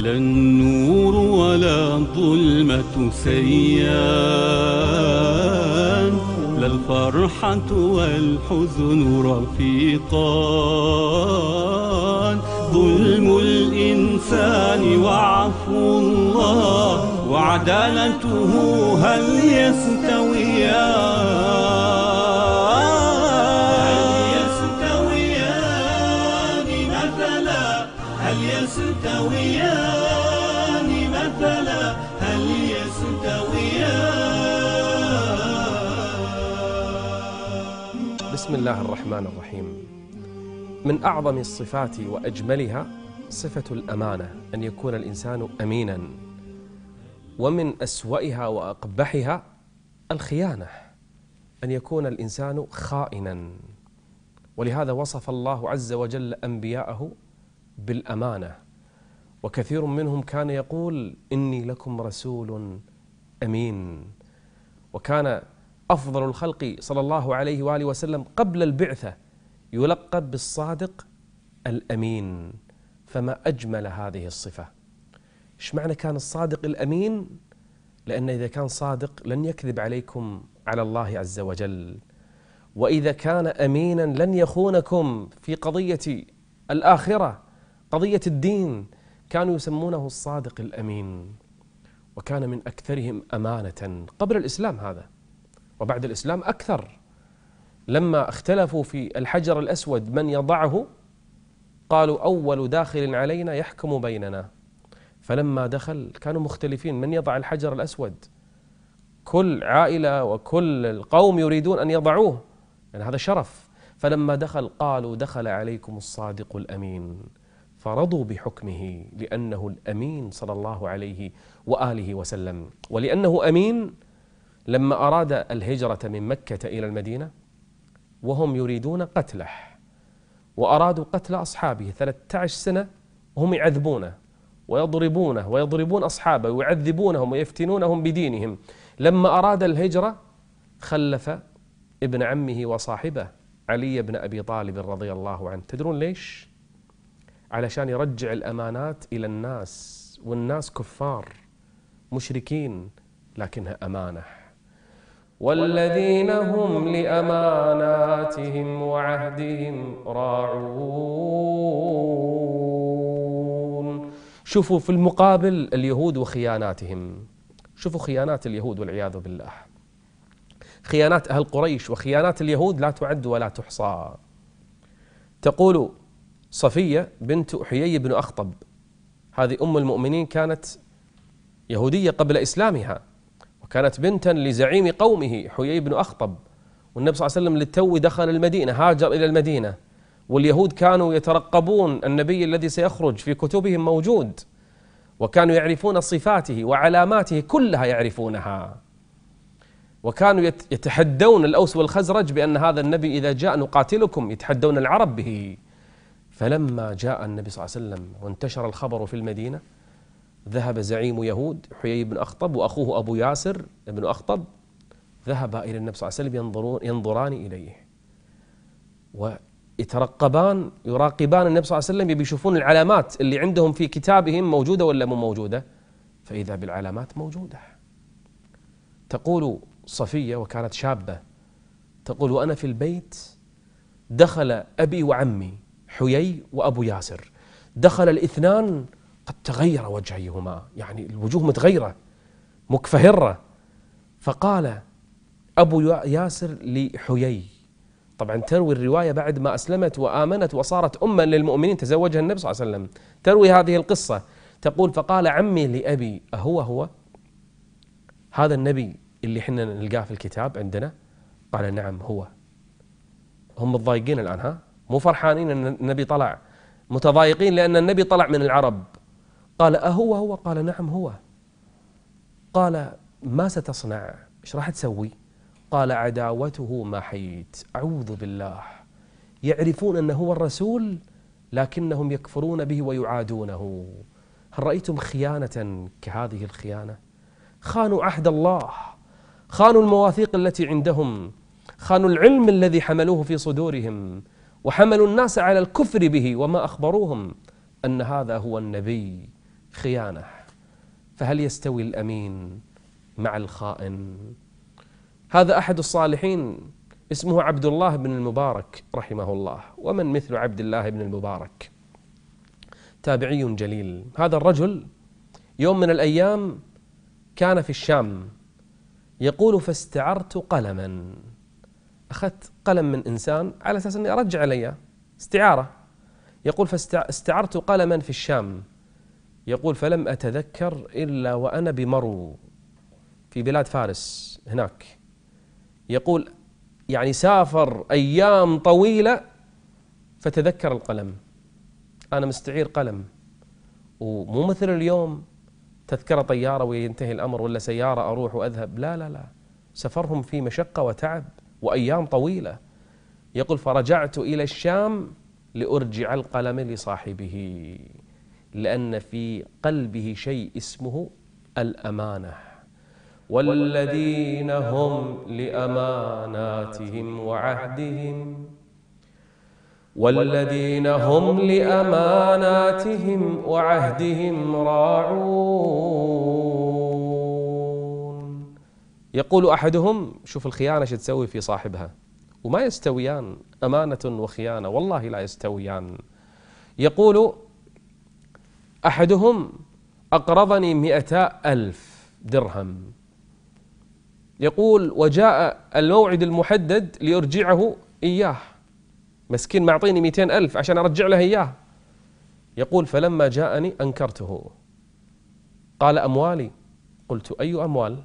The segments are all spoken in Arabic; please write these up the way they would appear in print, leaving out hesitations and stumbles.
لا النور ولا الظلمة سيان، لا الفرحة والحزن رفيقان. ظلم الإنسان وعفو الله وعدالته هل يستويان مثلا؟ هل يستويان مثلا؟ هل يستويان؟ بسم الله الرحمن الرحيم. من أعظم الصفات وأجملها صفة الأمانة، أن يكون الإنسان أمينا. ومن أسوأها وأقبحها الخيانة، أن يكون الإنسان خائنا. ولهذا وصف الله عز وجل أنبياءه بالأمانة، وكثير منهم كان يقول إني لكم رسول أمين. وكان أفضل الخلق صلى الله عليه وآله وسلم قبل البعثة يلقب بالصادق الأمين. فما أجمل هذه الصفة. إيش معنى كان الصادق الأمين؟ لأن إذا كان صادق لن يكذب عليكم على الله عز وجل، وإذا كان أمينا لن يخونكم في قضية الآخرة، قضية الدين. كانوا يسمونه الصادق الأمين. وكان من أكثرهم أمانة قبل الإسلام هذا، وبعد الإسلام أكثر. لما اختلفوا في الحجر الأسود من يضعه، قالوا أول داخل علينا يحكم بيننا. فلما دخل كانوا مختلفين من يضع الحجر الأسود. كل عائلة وكل القوم يريدون أن يضعوه، يعني هذا شرف. فلما دخل قالوا دخل عليكم الصادق الأمين، فرضوا بحكمه لأنه الأمين صلى الله عليه وآله وسلم. ولأنه أمين لما أراد الهجرة من مكة إلى المدينة وهم يريدون قتله، وأرادوا قتل أصحابه 13 سنة وهم يعذبونه ويضربونه ويضربون أصحابه ويعذبونهم ويفتنونهم بدينهم. لما أراد الهجرة خلف ابن عمه وصاحبه علي بن أبي طالب رضي الله عنه. تدرون ليش؟ علشان يرجع الأمانات إلى الناس، والناس كفار مشركين لكنها أمانة. والذين هم لأماناتهم وعهدهم راعون. شوفوا في المقابل اليهود وخياناتهم. شوفوا خيانات اليهود والعياذ بالله. خيانات أهل قريش وخيانات اليهود لا تعد ولا تحصى. تقول صفية بنت حيي بن أخطب، هذه أم المؤمنين، كانت يهودية قبل إسلامها، وكانت بنتا لزعيم قومه حيي بن أخطب. والنبي صلى الله عليه وسلم للتو دخل المدينة، هاجر إلى المدينة، واليهود كانوا يترقبون النبي الذي سيخرج في كتبهم موجود، وكانوا يعرفون صفاته وعلاماته كلها يعرفونها. وكانوا يتحدون الأوس والخزرج بأن هذا النبي إذا جاء نقاتلكم، يتحدون العرب به. فلما جاء النبي صلى الله عليه وسلم وانتشر الخبر في المدينة، ذهب زعيم يهود حيي بن أخطب وأخوه أبو ياسر بن أخطب، ذهبا إلى النبي صلى الله عليه وسلم ينظران إليه ويترقبان يراقبان النبي صلى الله عليه وسلم، يبي يشوفون العلامات اللي عندهم في كتابهم موجودة ولا مو موجودة. فإذا بالعلامات موجودة. تقول صفية وكانت شابة، تقول وأنا في البيت دخل أبي وعمي حيي وأبو ياسر، دخل الاثنان قد تغير وجهيهما، يعني الوجوه متغيرة مكفهرة. فقال أبو ياسر لحيي، طبعا تروي الرواية بعد ما أسلمت وآمنت وصارت أما للمؤمنين، تزوجها النبي صلى الله عليه وسلم، تروي هذه القصة. تقول فقال عمي لأبي أهو هذا النبي اللي حنا نلقاه في الكتاب عندنا؟ قال نعم هو. هم متضايقين الآن، ها مو فرحانين أن النبي طلع، متضايقين لأن النبي طلع من العرب. قال أهو؟ قال نعم هو. قال ما ستصنع؟ إيش راح تسوي؟ قال عداوته ما حييت. أعوذ بالله. يعرفون أنه هو الرسول لكنهم يكفرون به ويعادونه. هل رأيتم خيانة كهذه الخيانة؟ خانوا عهد الله، خانوا المواثيق التي عندهم، خانوا العلم الذي حملوه في صدورهم، وحملوا الناس على الكفر به، وما أخبروهم أن هذا هو النبي خيانة. فهل يستوي الأمين مع الخائن؟ هذا أحد الصالحين اسمه عبد الله بن المبارك رحمه الله، ومن مثل عبد الله بن المبارك، تابعي جليل. هذا الرجل يوم من الأيام كان في الشام، يقول فاستعرت قلما، أخذت قلم من إنسان على أساس أني أرجع علي استعارة. يقول فاستعرت قلما في الشام، يقول فلم أتذكر إلا وأنا بمرو في بلاد فارس هناك. يقول يعني سافر أيام طويلة فتذكر القلم. أنا مستعير قلم، ومو مثل اليوم تذكرة طيارة وينتهي الأمر، ولا سيارة أروح وأذهب. لا لا لا، سفرهم في مشقة وتعب وأيام طويلة. يقول فرجعت إلى الشام لأرجع القلم لصاحبه، لأن في قلبه شيء اسمه الأمانة. والذين هم لأماناتهم وعهدهم راعون. يقول أحدهم، شوف الخيانة شو تسوي في صاحبها، وما يستويان، أمانة وخيانة والله لا يستويان. يقول أحدهم أقرضني 200,000 درهم، يقول وجاء الموعد المحدد ليرجعه إياه، مسكين معطيني 200,000 عشان أرجع له إياه. يقول فلما جاءني أنكرته، قال أموالي. قلت أي أموال؟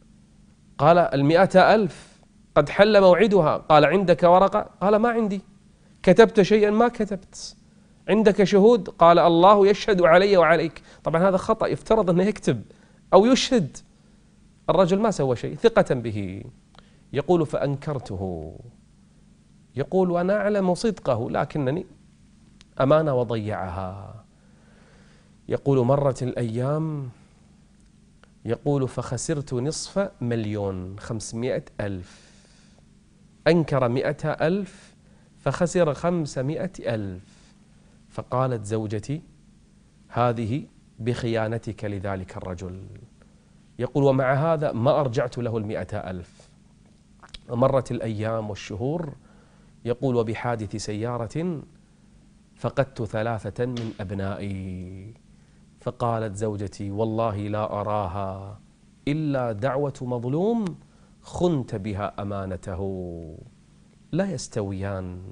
قال 100,000 قد حل موعدها. قال عندك ورقة؟ قال ما عندي. كتبت شيئا؟ ما كتبت. عندك شهود؟ قال الله يشهد علي وعليك. طبعا هذا خطأ، يفترض أنه يكتب أو يشهد. الرجل ما سوى شيء ثقة به. يقول فأنكرته. يقول وأنا أعلم صدقه لكنني أمانة وضيعها. يقول مرت الأيام، يقول فخسرت نصف مليون 500,000. أنكر 100,000 فخسر 500,000. فقالت زوجتي هذه بخيانتك لذلك الرجل. يقول ومع هذا ما أرجعت له 100,000. ومرت الأيام والشهور، يقول وبحادث سيارة فقدت 3 من أبنائي. فقالت زوجتي والله لا أراها إلا دعوة مظلوم خنت بها أمانته. لا يستويان،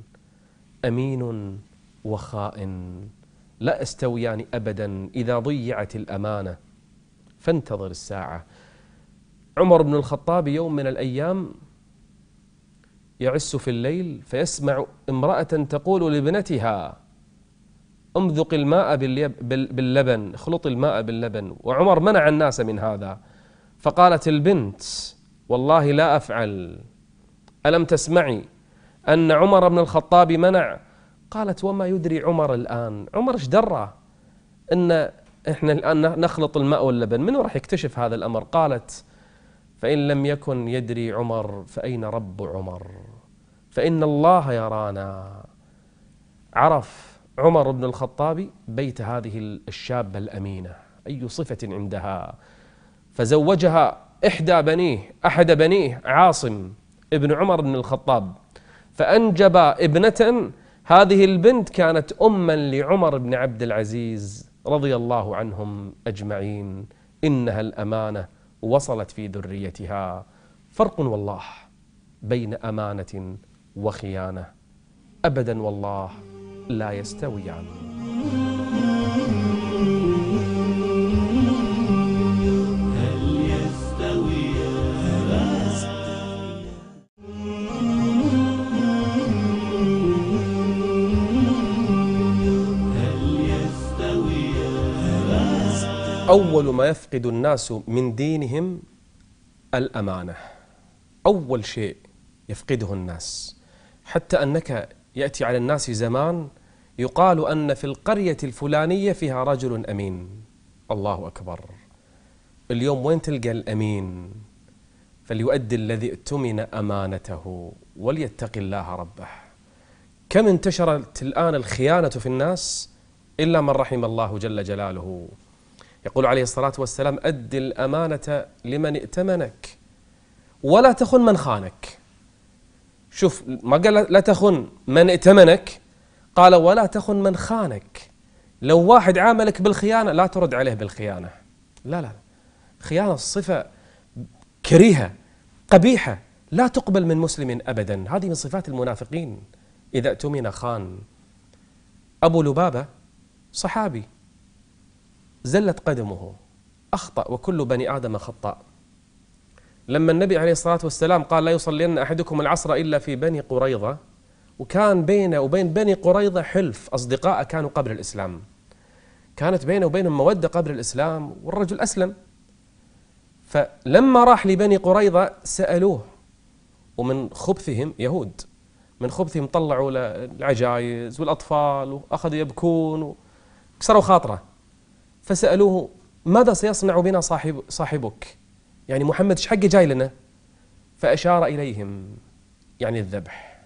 أمين وخائن لا يستويان أبدا إذا ضيعت الأمانة. فانتظر الساعة. عمر بن الخطاب يوم من الأيام يعس في الليل فيسمع امرأة تقول لابنتها امذق الماء باللبن، اخلط الماء باللبن. وعمر منع الناس من هذا. فقالت البنت والله لا أفعل، ألم تسمعي أن عمر بن الخطاب منع؟ قالت وما يدري عمر الآن، عمر ايش درى إن إحنا الآن نخلط الماء واللبن، منو راح يكتشف هذا الأمر؟ قالت فإن لم يكن يدري عمر فأين رب عمر؟ فإن الله يرانا. عرف عمر بن الخطاب بيت هذه الشابة الأمينة أي صفة عندها، فزوجها أحد بنيه عاصم ابن عمر بن الخطاب، فأنجب ابنة. هذه البنت كانت أما لعمر بن عبد العزيز رضي الله عنهم أجمعين. إنها الأمانة وصلت في ذريتها. فرق والله بين أمانة وخيانة، أبدا والله لا يستويان. أول ما يفقد الناس من دينهم الأمانة، أول شيء يفقده الناس. حتى أنك يأتي على الناس زمان يقال أن في القرية الفلانية فيها رجل أمين. الله أكبر. اليوم وين تلقى الأمين؟ فليؤدي الذي اؤتمن أمانته وليتق الله ربه. كم انتشرت الآن الخيانة في الناس إلا من رحم الله جل جلاله. يقول عليه الصلاة والسلام: أد الأمانة لمن ائتمنك ولا تخن من خانك. شوف، ما قال لا تخن من ائتمنك، قال ولا تخن من خانك. لو واحد عاملك بالخيانة لا ترد عليه بالخيانة، لا لا، خيانة صفة كريهة قبيحة لا تقبل من مسلم أبدا، هذه من صفات المنافقين، إذا اؤتمن خان. أبو لبابة صحابي زلت قدمه، أخطأ وكل بني آدم خطاء. لما النبي عليه الصلاة والسلام قال لا يصلين أحدكم العصر إلا في بني قريظة، وكان بينه وبين بني قريظة حلف، أصدقاء كانوا قبل الإسلام، كانت بينه وبينهم مودة قبل الإسلام، والرجل أسلم. فلما راح لبني قريظة سألوه، ومن خبثهم يهود، من خبثهم طلعوا العجائز والأطفال وأخذوا يبكون وكسروا خاطره، فسألوه ماذا سيصنع بنا صاحبك؟ يعني محمد ايش حقه جاي لنا؟ فأشار إليهم يعني الذبح.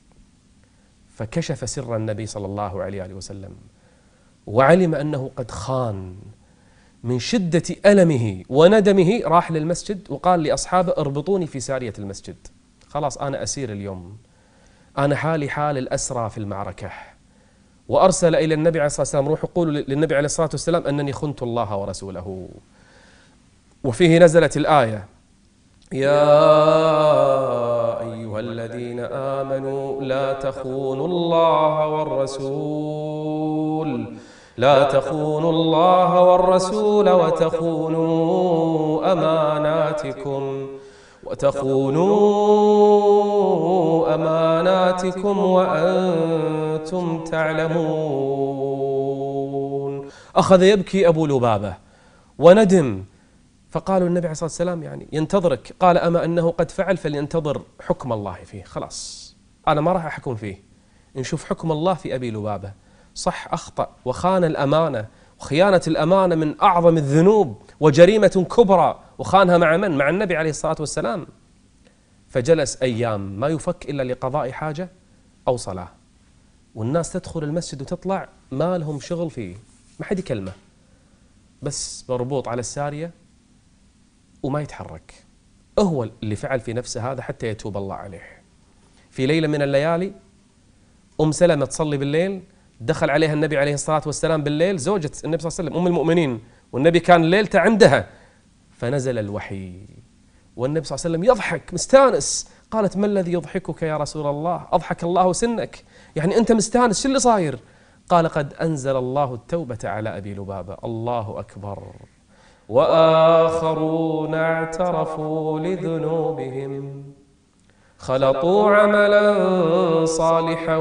فكشف سر النبي صلى الله عليه وسلم، وعلم أنه قد خان. من شدة ألمه وندمه راح للمسجد وقال لأصحابه اربطوني في سارية المسجد، خلاص أنا أسير اليوم، أنا حالي حال الأسرى في المعركة. وأرسل إلى النبي عليه الصلاة والسلام: روحوا قولوا للنبي عليه الصلاة والسلام أنني خنت الله ورسوله. وفيه نزلت الآية: يا أيها الذين آمنوا لا تخونوا الله والرسول، لا تخونوا الله والرسول وتخونوا أماناتكم وأنتم تعلمون. أخذ يبكي أبو لبابة وندم، فقالوا النبي عليه الصلاة والسلام يعني ينتظرك، قال أما أنه قد فعل فلينتظر حكم الله فيه، خلاص أنا ما راح أحكم فيه، نشوف حكم الله في أبي لبابة. صح أخطأ وخان الأمانة، وخيانة الأمانة من أعظم الذنوب وجريمة كبرى، وخانها مع من؟ مع النبي عليه الصلاة والسلام. فجلس أيام ما يفك إلا لقضاء حاجة أو صلاة، والناس تدخل المسجد وتطلع ما لهم شغل فيه، ما حد يكلمه، بس مربوط على السارية وما يتحرك. هو اللي فعل في نفسه هذا حتى يتوب الله عليه. في ليلة من الليالي أم سلمة تصلي بالليل، دخل عليها النبي عليه الصلاة والسلام بالليل، زوجة النبي صلى الله عليه وسلم أم المؤمنين، والنبي كان ليلته عندها، فنزل الوحي والنبي صلى الله عليه وسلم يضحك مستانس. قالت: ما الذي يضحكك يا رسول الله؟ أضحك الله سنك، يعني أنت مستانس، شو اللي صاير؟ قال: قد أنزل الله التوبة على أبي لبابة. الله أكبر. وآخرون اعترفوا لذنوبهم خلطوا عملا صالحا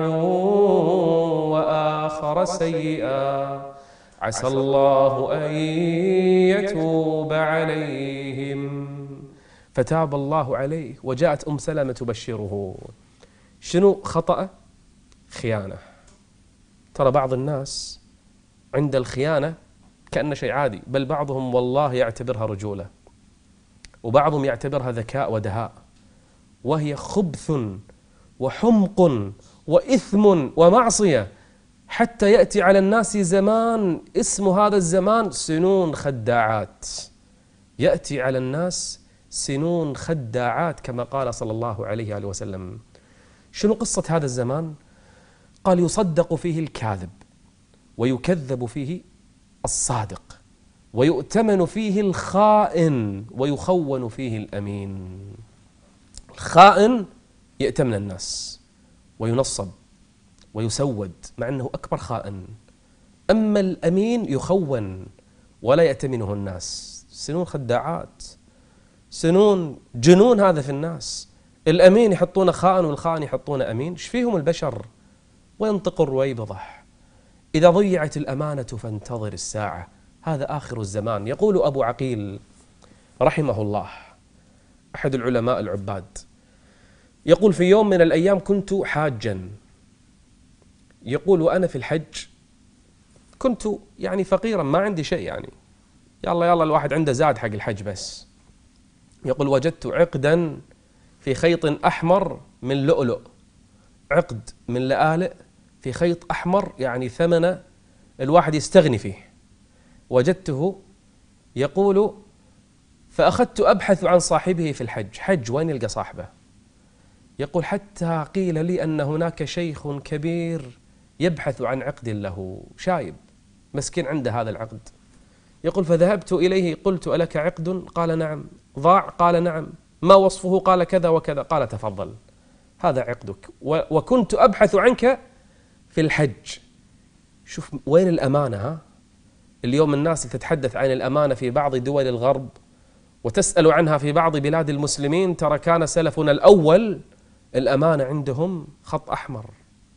وآخر سيئا عسى الله أن يتوب عليهم. فتاب الله عليه، وجاءت أم سلمة تبشره. شنو خطأ؟ خيانة. ترى بعض الناس عند الخيانة كأن شيء عادي، بل بعضهم والله يعتبرها رجولة، وبعضهم يعتبرها ذكاء ودهاء، وهي خبث وحمق وإثم ومعصية، حتى يأتي على الناس زمان اسم هذا الزمان سنون خداعات. يأتي على الناس سنون خداعات كما قال صلى الله عليه وسلم. شنو قصة هذا الزمان؟ قال: يصدق فيه الكاذب، ويكذب فيه الصادق، ويؤتمن فيه الخائن، ويخون فيه الأمين. الخائن يأتمن الناس وينصب ويسود مع أنه أكبر خائن، أما الأمين يخون ولا يأتمنه الناس. سنون خداعات، سنون جنون هذا في الناس. الأمين يحطونه خائن والخائن يحطونه أمين، ايش فيهم البشر؟ وينطق الرويبضح. إذا ضيعت الأمانة فانتظر الساعة، هذا آخر الزمان. يقول أبو عقيل رحمه الله، أحد العلماء العباد، يقول: في يوم من الأيام كنت حاجا، يقول وأنا في الحج كنت يعني فقيرا ما عندي شيء، يعني يلا الواحد عنده زاد حق الحج بس. يقول: وجدت عقدا في خيط أحمر من لؤلؤ، عقد من لآلئ في خيط أحمر، يعني ثمنه الواحد يستغني فيه. وجدته يقول فأخذت أبحث عن صاحبه في الحج. حج وين يلقى صاحبه؟ يقول حتى قيل لي أن هناك شيخ كبير يبحث عن عقد له، شايب مسكين عنده هذا العقد. يقول فذهبت إليه قلت ألك عقد؟ قال نعم. ضاع؟ قال نعم. ما وصفه؟ قال كذا وكذا. قال تفضل هذا عقدك، وكنت أبحث عنك في الحج. شوف وين الأمانة. ها اليوم الناس تتحدث عن الأمانة في بعض دول الغرب وتسأل عنها في بعض بلاد المسلمين، ترى كان سلفنا الأول الأمانة عندهم خط أحمر.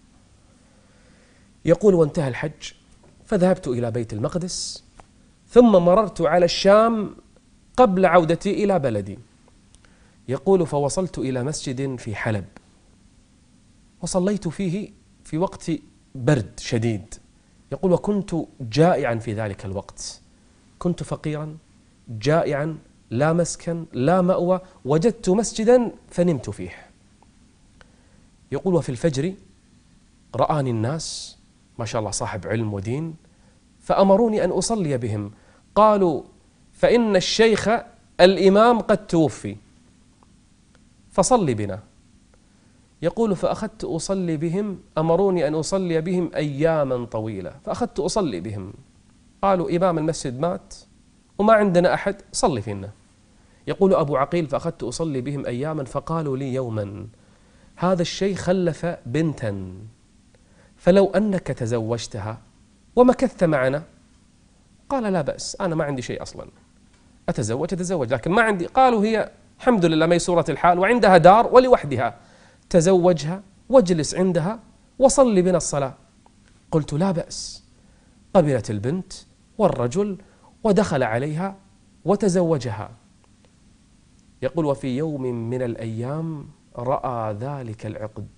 يقول وانتهى الحج فذهبت إلى بيت المقدس، ثم مررت على الشام قبل عودتي إلى بلدي. يقول فوصلت إلى مسجد في حلب وصليت فيه في وقت برد شديد. يقول وكنت جائعا في ذلك الوقت، كنت فقيرا جائعا، لا مسكن لا مأوى، وجدت مسجدا فنمت فيه. يقول وفي الفجر رآني الناس ما شاء الله صاحب علم ودين، فأمروني أن أصلي بهم. قالوا فإن الشيخ الإمام قد توفي فصلي بنا. يقول فأخذت أصلي بهم، أمروني أن أصلي بهم أياما طويلة، فأخذت أصلي بهم. قالوا إمام المسجد مات وما عندنا أحد، صلي فينا. يقول أبو عقيل فأخذت أصلي بهم أياما، فقالوا لي يوما هذا الشيخ خلف بنتا فلو أنك تزوجتها ومكثت معنا. قال لا بأس، أنا ما عندي شيء أصلا، أتزوج لكن ما عندي. قالوا هي الحمد لله ميسورة الحال وعندها دار ولوحدها، تزوجها واجلس عندها وصل بنا الصلاة. قلت لا بأس. قبلت البنت والرجل ودخل عليها وتزوجها. يقول وفي يوم من الأيام رأى ذلك العقد،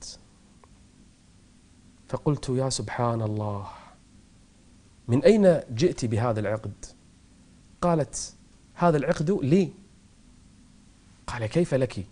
فقلت يا سبحان الله من أين جئت بهذا العقد؟ قالت هذا العقد لي. قال كيف لك؟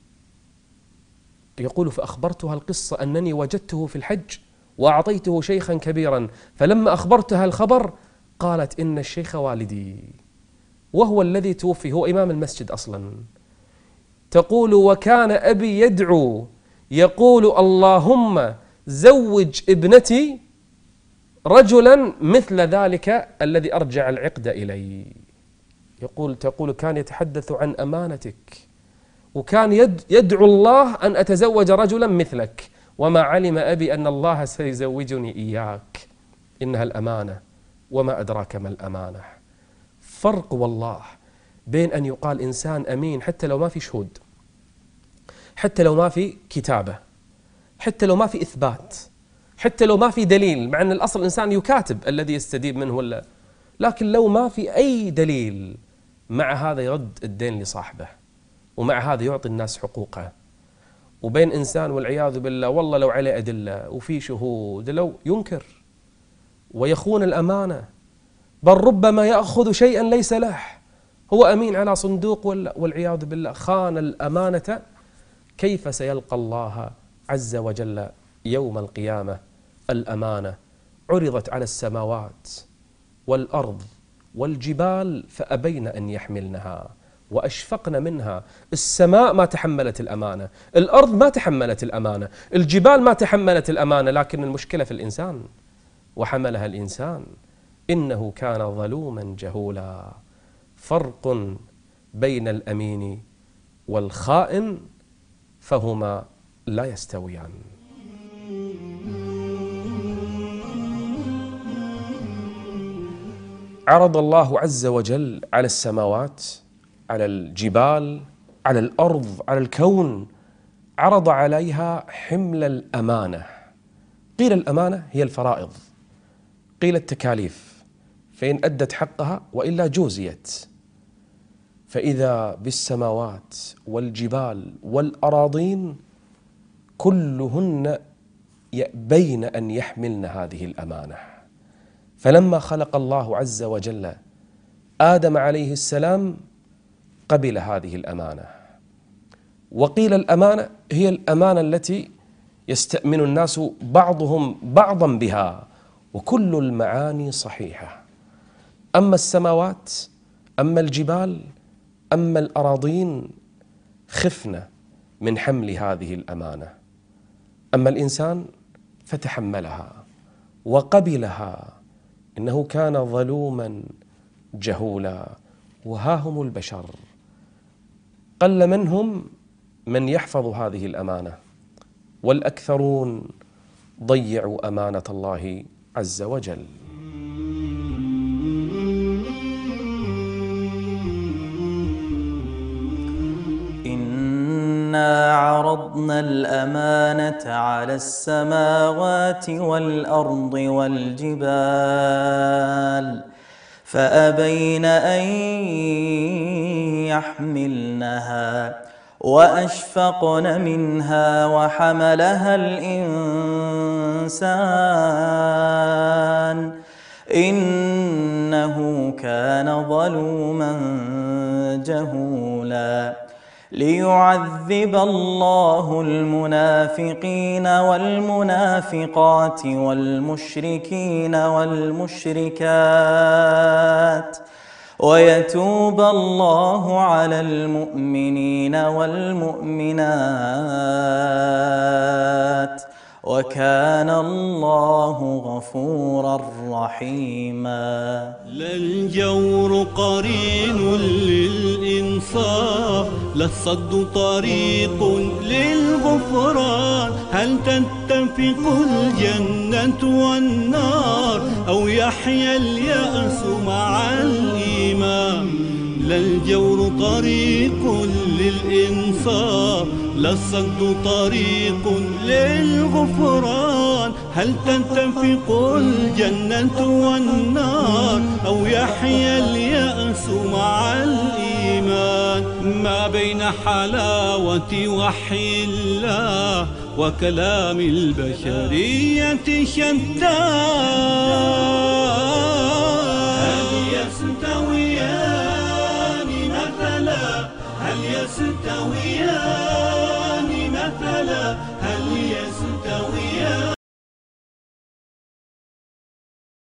يقول فأخبرتها القصة أنني وجدته في الحج وأعطيته شيخا كبيرا، فلما أخبرتها الخبر قالت إن الشيخ والدي وهو الذي توفي، هو إمام المسجد أصلا. تقول وكان أبي يدعو يقول اللهم زوج ابنتي رجلا مثل ذلك الذي أرجع العقد إلي. تقول كان يتحدث عن أمانتك، وكان يدعو الله أن أتزوج رجلا مثلك، وما علم أبي أن الله سيزوجني إياك. إنها الأمانة، وما أدراك ما الأمانة. فرق والله بين أن يقال إنسان أمين حتى لو ما في شهود، حتى لو ما في كتابة، حتى لو ما في إثبات، حتى لو ما في دليل، مع أن الأصل الإنسان يكاتب الذي يستديب منه ولا، لكن لو ما في أي دليل مع هذا يرد الدين لصاحبه، ومع هذا يعطي الناس حقوقه. وبين إنسان والعياذ بالله والله لو عليه أدلة وفي شهود لو ينكر ويخون الأمانة، بل ربما يأخذ شيئا ليس له، هو أمين على صندوق والعياذ بالله خان الأمانة. كيف سيلقى الله عز وجل يوم القيامة؟ الأمانة عرضت على السماوات والأرض والجبال فأبين أن يحملنها وأشفقن منها. السماء ما تحملت الأمانة، الأرض ما تحملت الأمانة، الجبال ما تحملت الأمانة، لكن المشكلة في الإنسان، وحملها الإنسان إنه كان ظلوما جهولا. فرق بين الأمين والخائن، فهما لا يستويان. عرض الله عز وجل على السماوات، على الجبال، على الأرض، على الكون، عرض عليها حمل الأمانة. قيل الأمانة هي الفرائض، قيل التكاليف، فإن أدت حقها وإلا جوزيت. فإذا بالسماوات والجبال والأراضين كلهن يأبين أن يحملن هذه الأمانة. فلما خلق الله عز وجل آدم عليه السلام قبل هذه الأمانة. وقيل الأمانة هي الأمانة التي يستأمن الناس بعضهم بعضا بها، وكل المعاني صحيحة. أما السماوات أما الجبال، أما الأراضين خفن من حمل هذه الأمانة، أما الإنسان فتحملها وقبلها، إنه كان ظلوما جهولا. وها هم البشر قل منهم من يحفظ هذه الأمانة، والأكثرون ضيعوا أمانة الله عز وجل. إنا عرضنا الأمانة على السماوات والأرض والجبال فأبين أن يحملنها وأشفقن منها وحملها الإنسان إنه كان ظلوما جهولا. ليعذب الله المنافقين والمنافقات والمشركين والمشركات ويتوب الله على المؤمنين والمؤمنات وكان الله غفورا رحيما. لا الجور قرين للإنصاف، لا الصد طريق للغفران. هل تتفق الجنة والنار أو يحيى اليأس مع الإيمان؟ لا الجور طريق للإنصاف، لا الصد طريق للغفران. هل تتفق الجنة والنار أو يحيى اليأس مع الإيمان؟ ما بين حلاوة وحي الله وكلام البشرية شتان.